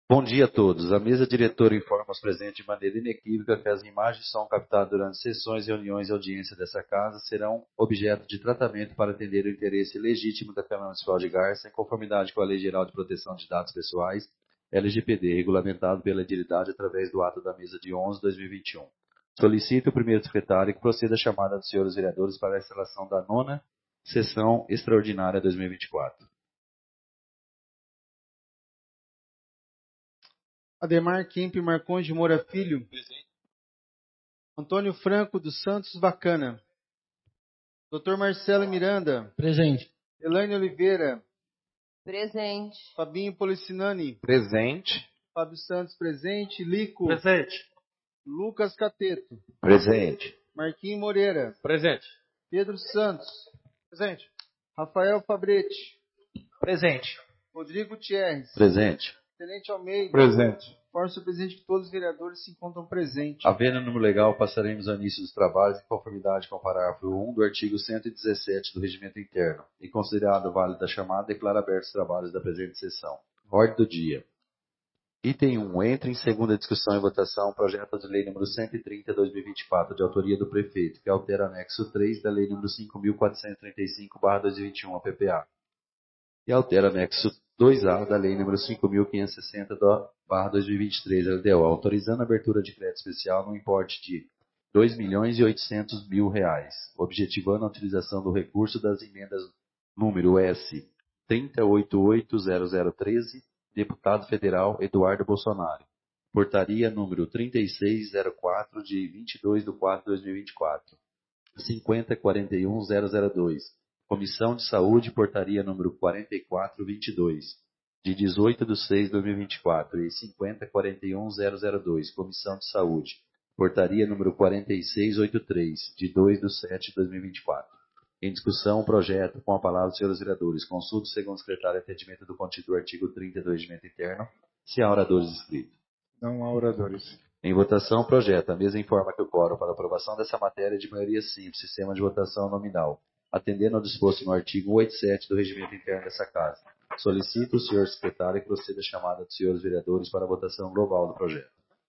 Bom dia a todos. A mesa diretora informa os presentes de maneira inequívoca que as imagens são captadas durante sessões, reuniões e audiências dessa casa serão objeto de tratamento para atender o interesse legítimo da Câmara Municipal de Garça, em conformidade com a Lei Geral de Proteção de Dados Pessoais, LGPD, regulamentado pela entidade através do ato da mesa de 11/2021. Solicito o primeiro secretário que proceda a chamada dos senhores vereadores para a instalação da nona sessão extraordinária 2024. Ademar Kemp Marcondes de Moura Filho. Presente. Antônio Franco dos Santos Bacana. Dr. Marcelo Miranda. Presente. Elaine Oliveira. Presente. Fabinho Policinani. Presente. Fábio Santos presente. Lico. Presente. Lucas Cateto. Presente. Marquinhos Moreira. Presente. Pedro Santos. Presente. Rafael Fabretti. Presente. Rodrigo Thierres. Presente. Tenente Almeida. Presente. Informo, presidente, que todos os vereadores se encontram presentes. Havendo número legal, passaremos ao início dos trabalhos em conformidade com o parágrafo 1 do artigo 117 do Regimento Interno e, considerado válida a chamada, declaro abertos os trabalhos da presente sessão. Ordem do dia. Item 1. Entra em segunda discussão e votação o projeto de lei número 130/2024, de autoria do prefeito, que altera anexo 3 da lei número 5.435/2021, a PPA, e altera anexo 2A da lei número 5.560/2023, LDO, autorizando a abertura de crédito especial no importe de R$ 2.800.000, objetivando a utilização do recurso das emendas número S 30880013, deputado federal Eduardo Bolsonaro. Portaria número 3604 de 22/4/2024. 5041002. Comissão de Saúde, portaria número 4422, de 18/6/2024, e 5041002, Comissão de Saúde, portaria número 4683, de 2/7/2024. Em discussão, o projeto, com a palavra dos senhores vereadores. Consulta o segundo secretário atendimento do contido do artigo 30 do Regimento Interno, se há oradores inscritos. Não há oradores. Em votação, o projeto. A mesa informa que o quórum para aprovação dessa matéria é de maioria simples, sistema de votação nominal, atendendo ao disposto no artigo 187 do Regimento Interno dessa Casa. Solicito o senhor secretário que proceda a chamada dos senhores vereadores para a votação global do projeto.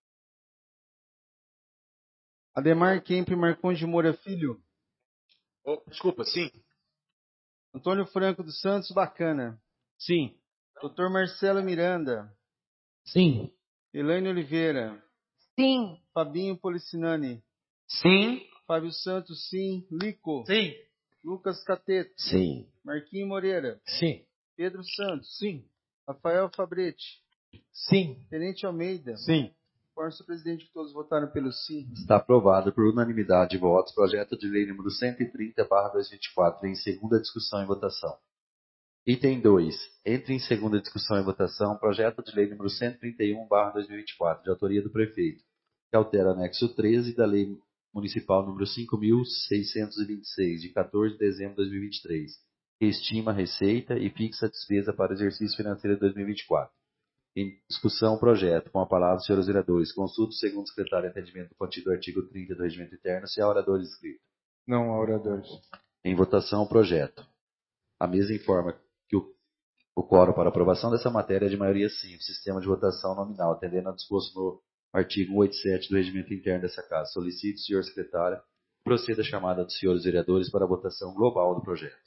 Ademar Kemp Marcondes de Moura Filho. Desculpa, sim. Antônio Franco dos Santos Bacana. Sim. Dr. Marcelo Miranda. Sim. Elaine Oliveira. Sim. Fabinho Policinani. Sim. Fábio Santos, sim. Lico. Sim. Lucas Cateto. Sim. Marquinhos Moreira. Sim. Pedro Santos. Sim. Rafael Fabretti. Sim. Tenente Almeida. Sim. Informo, senhor presidente, que todos votaram pelo sim. Está aprovado por unanimidade de votos o projeto de lei número 130/2024 em segunda discussão e votação. Item 2. Entra em segunda discussão e votação o projeto de lei número 131/2024, de autoria do prefeito, que altera anexo 13 da lei municipal número 5.626, de 14 de dezembro de 2023, que estima a receita e fixa a despesa para o exercício financeiro de 2024. Em discussão, o projeto. Com a palavra, senhores vereadores. Consulta o segundo secretário de atendimento do contido do artigo 30 do Regimento Interno, se há oradores inscritos. Não há oradores. Em votação, o projeto. A mesa informa que o quórum para aprovação dessa matéria é de maioria simples, sistema de votação nominal, atendendo ao disposto no artigo 187 do Regimento Interno dessa Casa. Solicito, senhor secretário, proceda a chamada dos senhores vereadores para a votação global do projeto.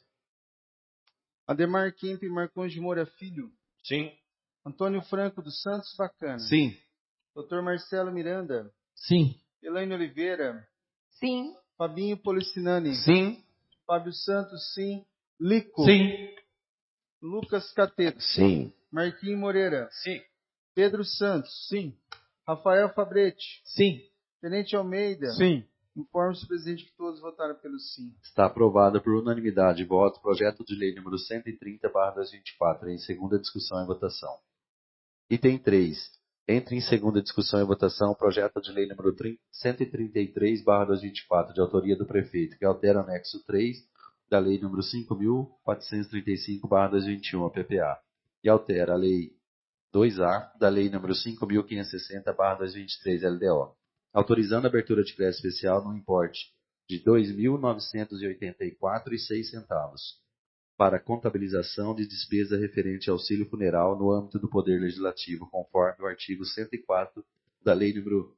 Ademar Kemp Marcondes de Moura Filho. Sim. Antônio Franco dos Santos Bacana. Sim. Dr. Marcelo Miranda. Sim. Elaine Oliveira. Sim. Fabinho Policinani. Sim. Fábio Santos, sim. Lico. Sim. Lucas Cateto. Sim. Marquinhos Moreira. Sim. Pedro Santos. Sim. Rafael Fabretti. Sim. Tenente Almeida. Sim. Informo, senhor presidente, que todos votaram pelo sim. Está aprovado por unanimidade de votos o projeto de lei número 130/2024 em segunda discussão e votação. Item 3. Entra em segunda discussão e votação o projeto de lei número 133/2024, de autoria do prefeito, que altera o anexo 3 da lei número 5.435/2021, a PPA, e altera a lei 2A da lei número 5.560/2023, LDO, autorizando a abertura de crédito especial no importe de R$ 2.984,06, para a contabilização de despesa referente ao auxílio funeral no âmbito do Poder Legislativo, conforme o artigo 104 da Lei nº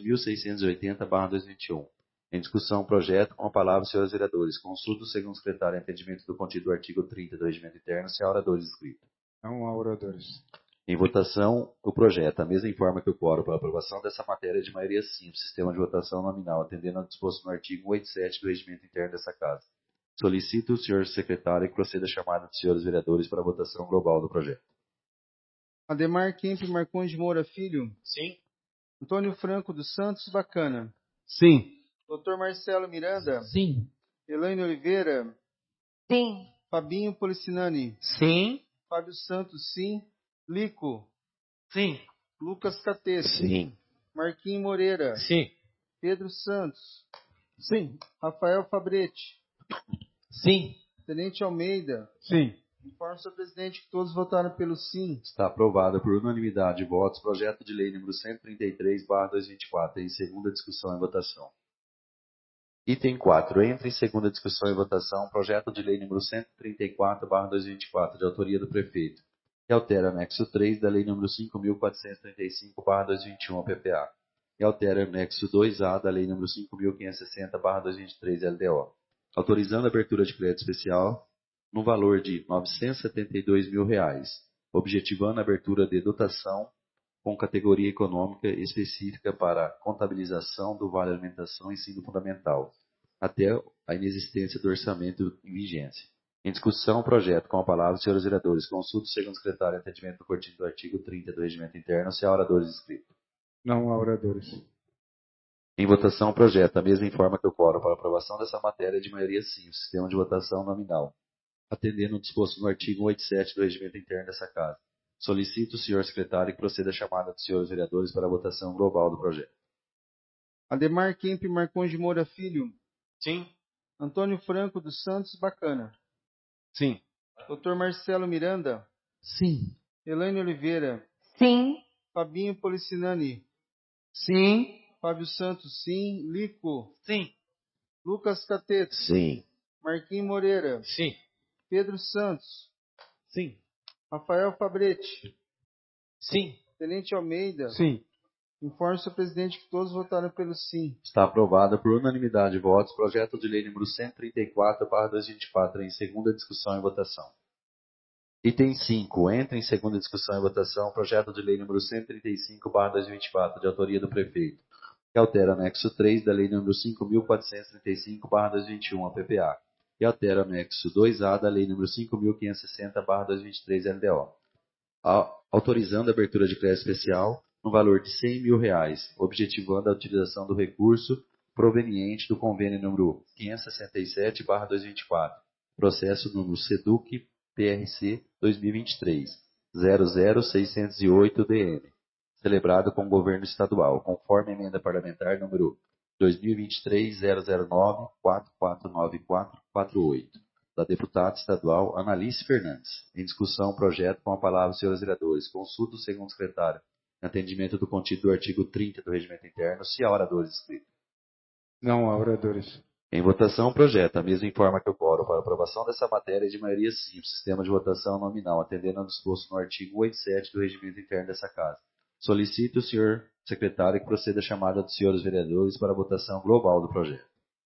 2680/2021. Em discussão, projeto, com a palavra, senhores vereadores. Consulta o segundo secretário em entendimento do contido do artigo 30 do Regimento Interno, se há oradores inscritos. Não há oradores. Em votação, o projeto. A mesa informa que o quórum para aprovação dessa matéria é de maioria simples, sistema de votação nominal, atendendo ao disposto no artigo 187 do Regimento Interno dessa Casa. Solicito o senhor secretário que proceda a chamada dos senhores vereadores para a votação global do projeto. Ademar Kemp Marcondes de Moura Filho. Sim. Antônio Franco dos Santos Bacana. Sim. Dr. Marcelo Miranda. Sim. Elaine Oliveira. Sim. Fabinho Policinani. Sim. Fábio Santos, sim. Lico. Sim. Lucas Catete. Sim. Marquinhos Moreira. Sim. Pedro Santos. Sim. Rafael Fabretti. Sim. Tenente Almeida. Sim. Informo, senhor presidente, que todos votaram pelo sim. Está aprovado por unanimidade de votos projeto de lei número 133/2024, em segunda discussão e votação. Item 4. Entra em segunda discussão e votação projeto de lei número 134/2024, de autoria do prefeito, que altera anexo 3 da lei número 5.435/2021 PPA, e altera anexo 2A da lei número 5.560/2023 LDO, autorizando a abertura de crédito especial no valor de R$ 972.000, objetivando a abertura de dotação com categoria econômica específica para a contabilização do Vale Alimentação e Ensino Fundamental, até a inexistência do orçamento em vigência. Em discussão, o projeto. Com a palavra, senhores vereadores. Consulta o segundo secretário em entendimento do contido do artigo 30 do Regimento Interno, se há oradores inscritos. Não há oradores. Em votação, o projeto. A mesa informa que o quórum para aprovação dessa matéria é de maioria simples, sistema de votação nominal, atendendo o disposto no artigo 187 do Regimento Interno dessa Casa. Solicito o senhor secretário que proceda a chamada dos senhores vereadores para a votação global do projeto. Ademar Kemp Marcondes de Moura Filho. Sim. Antônio Franco dos Santos Bacana. Sim. Dr. Marcelo Miranda. Sim. Elaine Oliveira. Sim. Fabinho Policinani. Sim. Fábio Santos, sim. Lico. Sim. Lucas Catete. Sim. Marquinhos Moreira. Sim. Pedro Santos. Sim. Rafael Fabretti. Sim. Tenente Almeida. Sim. Informo, senhor presidente, que todos votaram pelo sim. Está aprovado por unanimidade de votos projeto de lei número 134/2024, em segunda discussão e votação. Item 5. Entra em segunda discussão e votação projeto de lei número 135/2024, de autoria do prefeito, que altera anexo 3 da lei número 5.435/2021, a PPA, e altera anexo 2A da lei número 5.560/2023 LDO, autorizando a abertura de crédito especial no valor de R$ 100.000, objetivando a utilização do recurso proveniente do convênio número 567/2024, processo número SEDUC PRC 2023 00608-DN, celebrado com o governo estadual, conforme emenda parlamentar número 2023-009-449448, da deputada estadual Analice Fernandes. Em discussão, projeto. Com a palavra, senhores vereadores. Consulta o segundo secretário em atendimento do contido do artigo 30 do Regimento Interno, se há oradores inscritos. Não há oradores. Em votação, projeto. A mesa informa que o quórum para aprovação dessa matéria é de maioria simples, sistema de votação nominal, atendendo ao disposto no artigo 87 do Regimento Interno dessa Casa. Solicito o senhor secretário que proceda a chamada dos senhores vereadores para a votação global do projeto.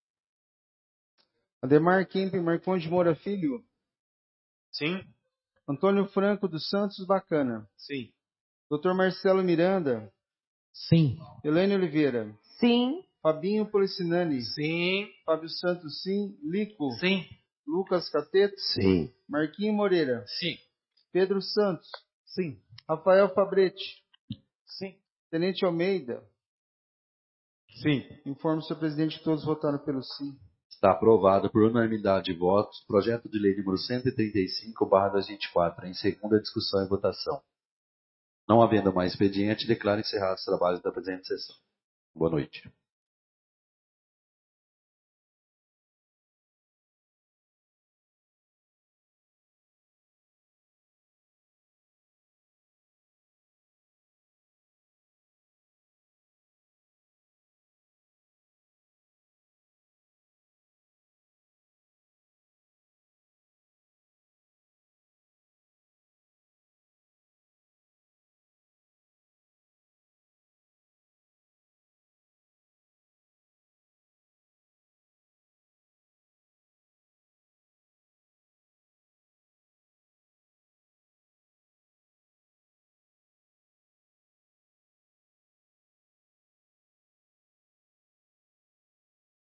Ademar Kemp Marcondes de Moura Filho. Sim. Antônio Franco dos Santos Bacana. Sim. Dr. Marcelo Miranda. Sim. Elaine Oliveira. Sim. Fabinho Policinani. Sim. Fábio Santos, sim. Lico. Sim. Lucas Catete. Sim. Marquinhos Moreira. Sim. Pedro Santos. Sim. Rafael Fabretti. Sim. Tenente Almeida. Sim. Informo, senhor presidente, que todos votaram pelo sim. Está aprovado por unanimidade de votos projeto de lei número 135/2024, em segunda discussão e votação. Não havendo mais expediente, declaro encerrados os trabalhos da presente sessão. Boa noite.